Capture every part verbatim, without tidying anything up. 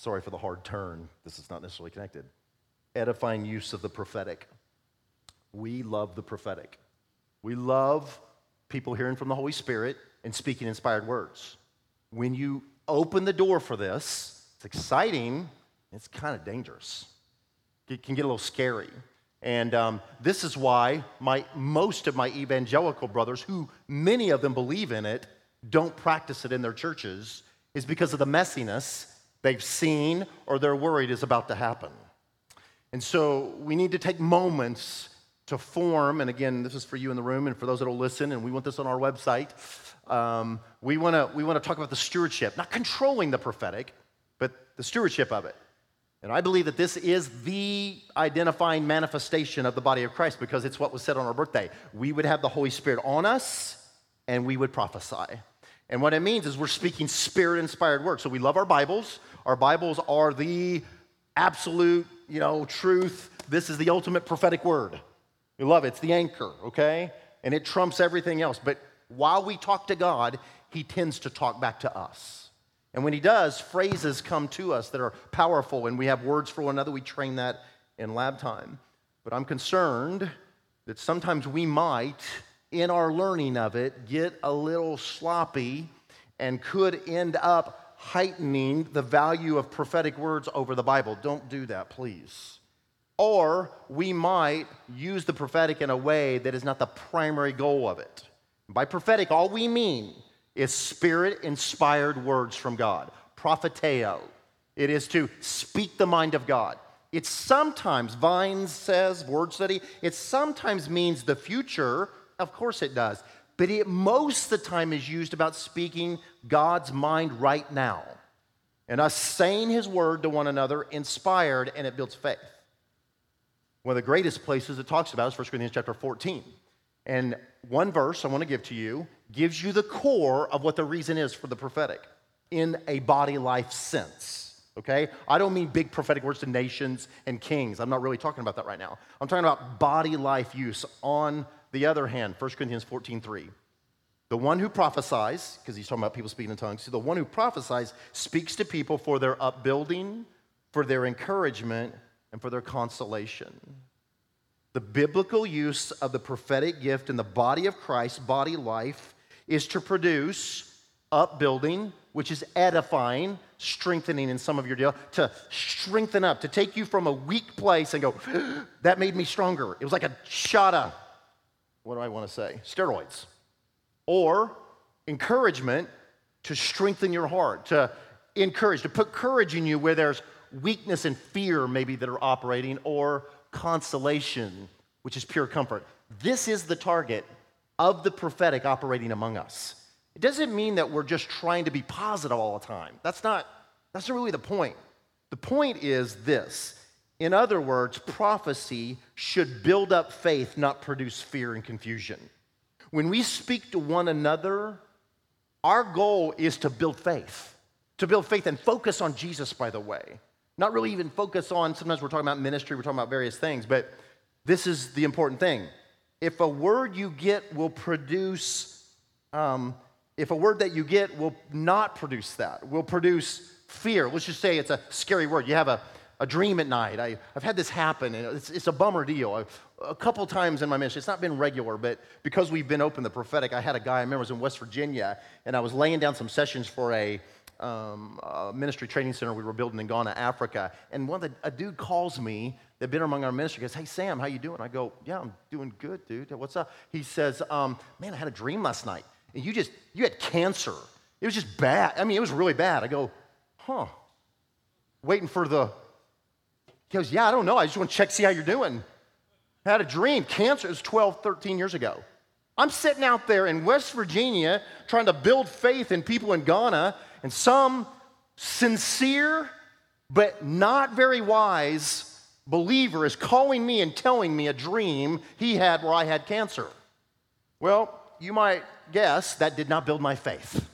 sorry for the hard turn. This is not necessarily connected. Edifying use of the prophetic. We love the prophetic. We love people hearing from the Holy Spirit and speaking inspired words. When you open the door for this, it's exciting, it's kind of dangerous. It can get a little scary. And um, this is why my most of my evangelical brothers, who many of them believe in it, don't practice it in their churches, is because of the messiness they've seen or they're worried is about to happen. And so we need to take moments to form, and again, this is for you in the room and for those that will listen, and we want this on our website. Um, we want to we want to talk about the stewardship, not controlling the prophetic, but the stewardship of it. And I believe that this is the identifying manifestation of the body of Christ because it's what was said on our birthday. We would have the Holy Spirit on us, and we would prophesy. And what it means is we're speaking Spirit-inspired words. So we love our Bibles. Our Bibles are the absolute, you know, truth. This is the ultimate prophetic word. We love it. It's the anchor, okay? And it trumps everything else. But while we talk to God, he tends to talk back to us. And when he does, phrases come to us that are powerful, and we have words for one another. We train that in lab time. But I'm concerned that sometimes we might, in our learning of it, get a little sloppy and could end up heightening the value of prophetic words over the Bible. Don't do that, please. Or we might use the prophetic in a way that is not the primary goal of it. By prophetic, all we mean is Spirit-inspired words from God. Propheteo. It is to speak the mind of God. It sometimes, Vines says, word study, it sometimes means the future. Of course it does. But it most of the time is used about speaking God's mind right now. And us saying his word to one another, inspired, and it builds faith. One of the greatest places it talks about is First Corinthians chapter fourteen. And one verse I want to give to you gives you the core of what the reason is for the prophetic in a body life sense, okay? I don't mean big prophetic words to nations and kings. I'm not really talking about that right now. I'm talking about body life use. On the other hand, First Corinthians fourteen three. The one who prophesies, because he's talking about people speaking in tongues, so the one who prophesies speaks to people for their upbuilding, for their encouragement, and for their consolation. The biblical use of the prophetic gift in the body of Christ, body life, is to produce upbuilding, which is edifying, strengthening in some of your deal, to strengthen up, to take you from a weak place and go, that made me stronger. It was like a shot of, what do I want to say, steroids. Or encouragement to strengthen your heart, to encourage, to put courage in you where there's weakness and fear maybe that are operating, or consolation, which is pure comfort. This is the target of the prophetic operating among us. It doesn't mean that we're just trying to be positive all the time. That's not, that's not really the point. The point is this. In other words, prophecy should build up faith, not produce fear and confusion. When we speak to one another, our goal is to build faith. To build faith and focus on Jesus, by the way. Not really even focus on, sometimes we're talking about ministry, we're talking about various things, but this is the important thing. If a word you get will produce, um, if a word that you get will not produce that, will produce fear. Let's just say it's a scary word. You have a, a dream at night. I, I've had this happen, and it's, it's a bummer deal. I've, a couple times in my ministry, it's not been regular, but because we've been open the prophetic, I had a guy, I remember it was in West Virginia, and I was laying down some sessions for a Um, uh, ministry training center we were building in Ghana, Africa, and one of the, a dude calls me that been among our ministry, goes, "Hey Sam, how you doing?" I go, "Yeah, I'm doing good, dude. What's up?" He says, um, "Man, I had a dream last night, and you just you had cancer. It was just bad. I mean, it was really bad." I go, "Huh?" Waiting for the. He goes, "Yeah, I don't know. I just want to check, see how you're doing." I had a dream, cancer. It was twelve, thirteen years ago. I'm sitting out there in West Virginia trying to build faith in people in Ghana. And some sincere but not very wise believer is calling me and telling me a dream he had where I had cancer. Well, you might guess that did not build my faith.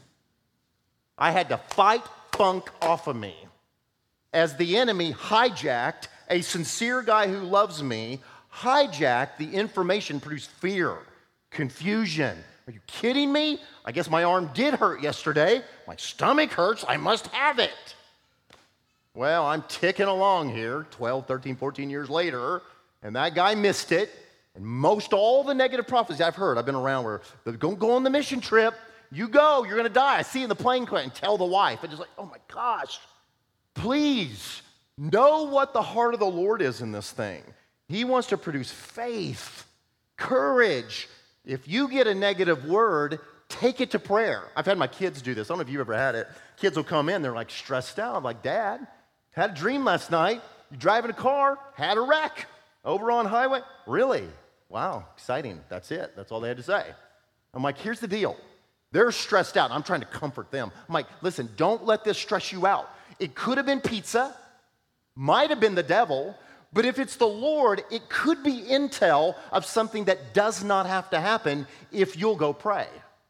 I had to fight funk off of me as the enemy hijacked a sincere guy who loves me, hijacked the information, produced fear, confusion. Are you kidding me? I guess my arm did hurt yesterday. My stomach hurts. I must have it. Well, I'm ticking along here, twelve, thirteen, fourteen years later, and that guy missed it. And most all the negative prophecies I've heard, I've been around where they're going to go on the mission trip. You go, you're going to die. I see you in the plane crash and tell the wife. And just like, oh my gosh, please know what the heart of the Lord is in this thing. He wants to produce faith, courage. If you get a negative word, take it to prayer. I've had my kids do this. I don't know if you've ever had it. Kids will come in, they're like stressed out. I'm like, Dad, had a dream last night. You're driving a car, had a wreck over on highway. Really? Wow, exciting. That's it. That's all they had to say. I'm like, here's the deal. They're stressed out. I'm trying to comfort them. I'm like, listen, don't let this stress you out. It could have been pizza, might have been the devil, but if it's the Lord, it could be intel of something that does not have to happen if you'll go pray.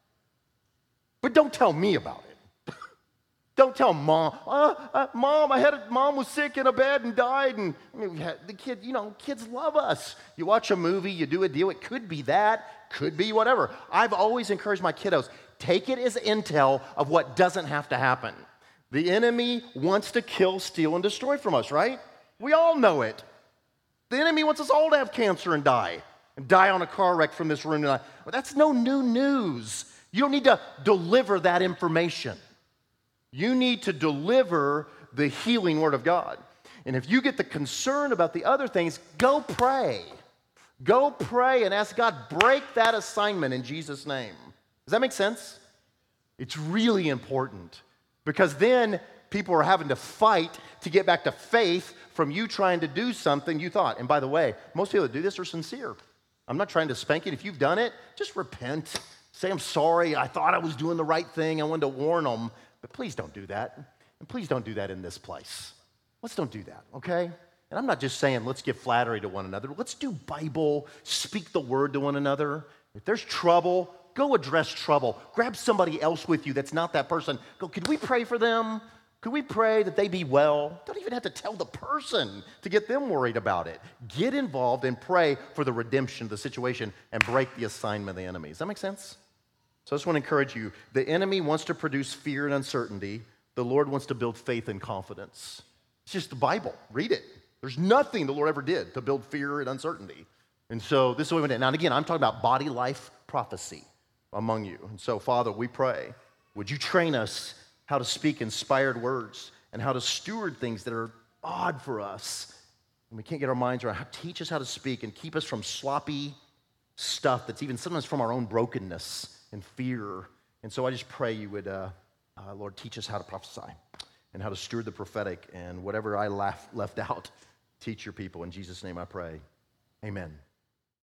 But don't tell me about it. Don't tell mom, uh, uh, mom, I had a, mom was sick in a bed and died. And I mean, the kid, you know, kids love us. You watch a movie, you do a deal. It could be that, could be whatever. I've always encouraged my kiddos, take it as intel of what doesn't have to happen. The enemy wants to kill, steal, and destroy from us, right? We all know it. The enemy wants us all to have cancer and die, and die on a car wreck from this room tonight. Well, that's no new news. You don't need to deliver that information. You need to deliver the healing word of God. And if you get the concern about the other things, go pray. Go pray and ask God, break that assignment in Jesus' name. Does that make sense? It's really important because then people are having to fight to get back to faith from you trying to do something you thought. And by the way, most people that do this are sincere. I'm not trying to spank you. If you've done it, just repent. Say, I'm sorry. I thought I was doing the right thing. I wanted to warn them. But please don't do that. And please don't do that in this place. Let's don't do that, okay? And I'm not just saying let's give flattery to one another. Let's do Bible, speak the word to one another. If there's trouble, go address trouble. Grab somebody else with you that's not that person. Go, could we pray for them? Could we pray that they be well? Don't even have to tell the person to get them worried about it. Get involved and pray for the redemption of the situation and break the assignment of the enemy. Does that make sense? So I just want to encourage you. The enemy wants to produce fear and uncertainty. The Lord wants to build faith and confidence. It's just the Bible. Read it. There's nothing the Lord ever did to build fear and uncertainty. And so this is what we went in. Now, and again, I'm talking about body life prophecy among you. And so, Father, we pray, would you train us how to speak inspired words and how to steward things that are odd for us and we can't get our minds around. Teach us how to speak and keep us from sloppy stuff that's even sometimes from our own brokenness and fear. And so I just pray you would, uh, uh, Lord, teach us how to prophesy and how to steward the prophetic, and whatever I left, left out, teach your people. In Jesus' name I pray. Amen.